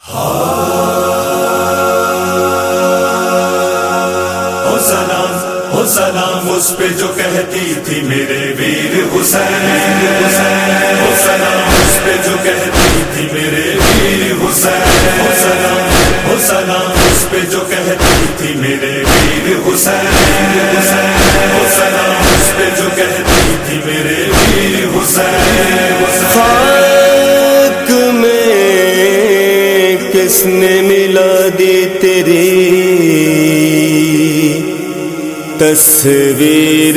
ہو سلام اس پہ جو کہتی تھی میرے ویر حسین، ہو سلام اس پہ جو کہتی تھی میرے ویر حسین، ہو سلام اس پہ جو کہتی تھی میرے ویر حسین، ہو سلام اس پہ جو کہتی تھی میرے ویر حسین۔ خاک میں کس نے ملا دی تیری تصویر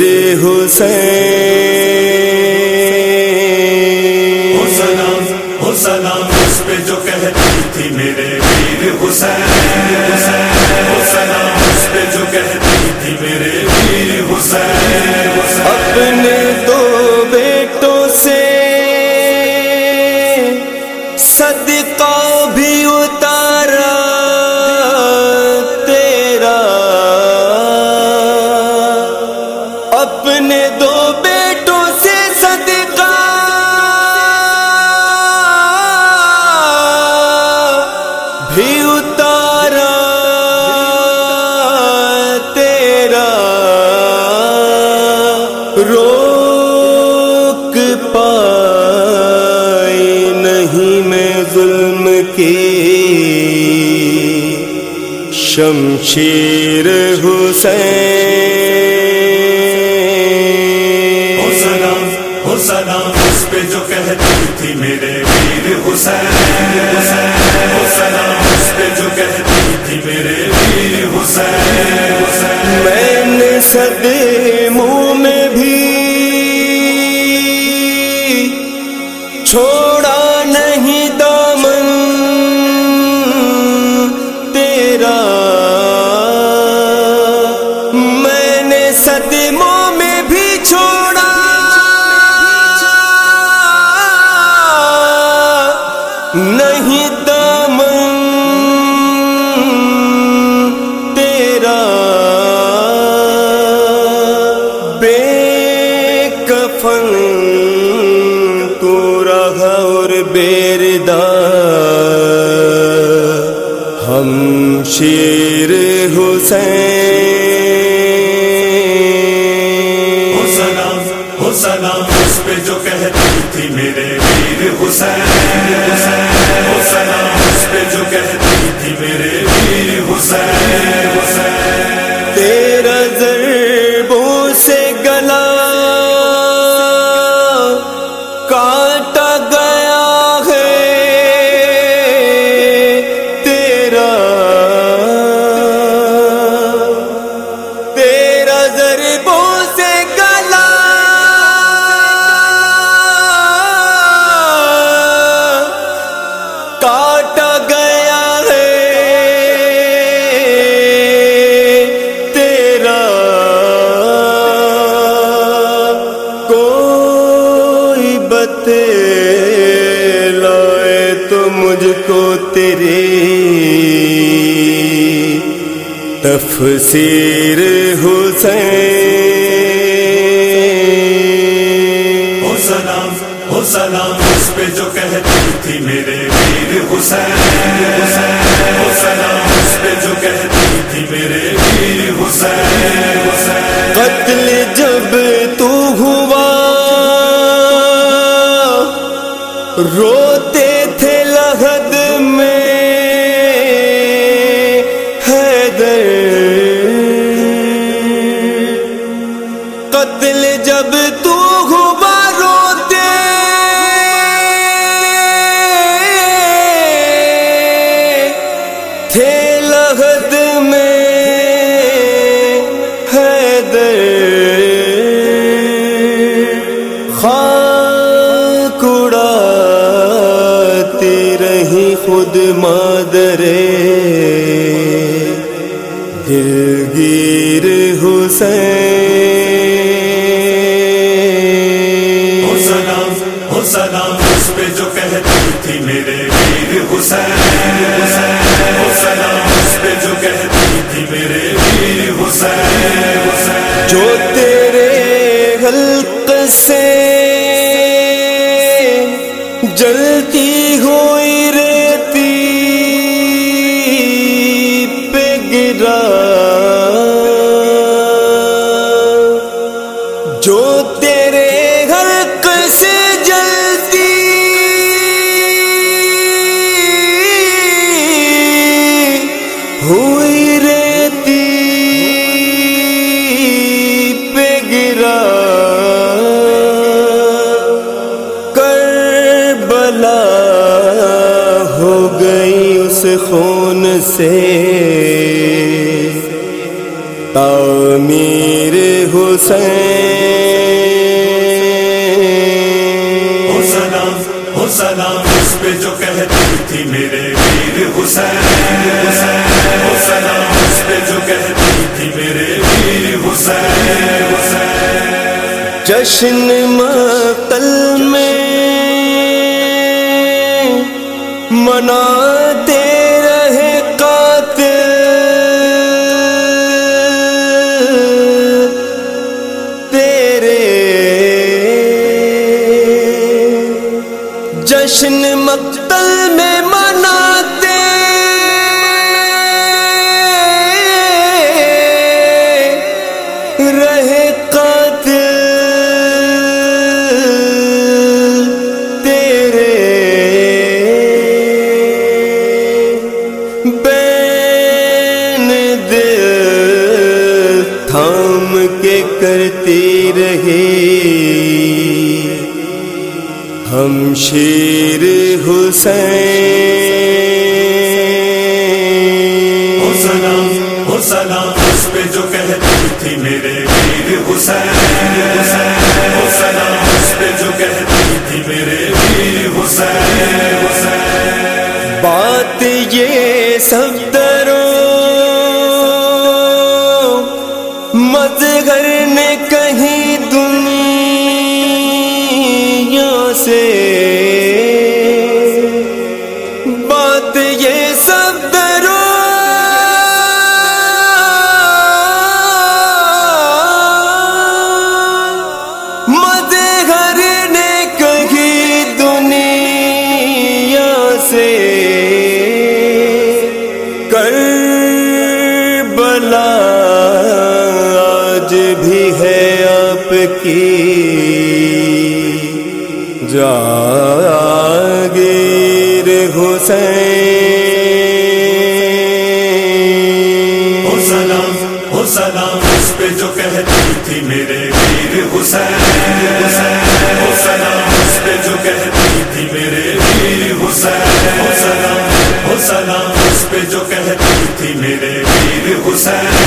حسین، ہو سلام اس پہ جو کہتی تھی میرے ویر حسین، ہو سلام اس پہ جو کہتی تھی میرے ویر حسین۔ اپنے دو بیٹوں سے صدقہ بھی اتارا تیرا، اپنے دو بیٹوں سے صدقہ بھی اتارا تیرا، روک پائی نہیں میں ظلم کی شمشیر حسین۔ ہو سلام اس پہ جو کہتی تھی میرے ویر حسین، ہو سلام اس پہ جو کہتی تھی میرے ویر حسین۔ میں نے صدموں میں بھی چھوڑا نہیں دامن تیرا، میں نے صدموں میں بھی چھوڑا نہیں دامن تیرا، بے کفن تو رہا اور بیردہ ہم شیر حسین۔ ہو سلام اس پہ جو کہتی تھی میرے ویر حسین، ہو سلام اس پہ جو کہتی تھی میرے ویر حسین۔ تیرا ضربوں سے گلا کاٹا گیا ہے تیرا، تیرا ضربوں سے گلا کاٹا گیا ہے تیرا، کوئی بتلائے تو مجھ کو تیری تفسیر حسین۔ ہو سلام اس پہ جو کہتی تھی میرے ویر حسین، ہو سلام اس پہ جو کہتی تھی میرے ویر حسین۔ قتل جب تو ہوا روتے تھے لحد میں حیدر، قتل جب تو ہوا روتے تھے لحد میں حیدر، خاک اڑاتی رہی خود مادرے دلگیر حسین۔ ہو سلام اس پہ جو کہتی تھی میرے ویر حسین، ہو سلام اس پہ جو کہتی تھی میرے ویر حسین۔ جو تیرے حلق سے جلتی ہوئی ریتی گئی اس خون سے تعمیر حسین، ہو سلام اس پہ جو کہتی تھی میرے ویر حسین، ہو سلام اس پہ جو کہتی تھی میرے ویر حسین۔ جشن مقتل میں مناتے رہے قاتل، تیرے جشن مقتل میں مناتے رہے قاتل، کے کرتی رہی ہم شیر حسین، ہو سلام اس پہ جو کہتی تھی میرے ویر حسین، ہو سلام اس پہ جو کہتی تھی میرے ویر حسین۔ بات یہ سب مظہر نے کہیں دنیا سے، بات یہ سب مظہر نے کہیں دنیا سے، کربلا بھی ہے آپ کی جاگیر حسین، ہو سلام اس پہ جو کہتی تھی میرے ویر حسین، ہو سلام اس پہ جو کہتی تھی میرے ویر حسین، ہو سلام اس پہ جو کہتی تھی میرے ویر حسین۔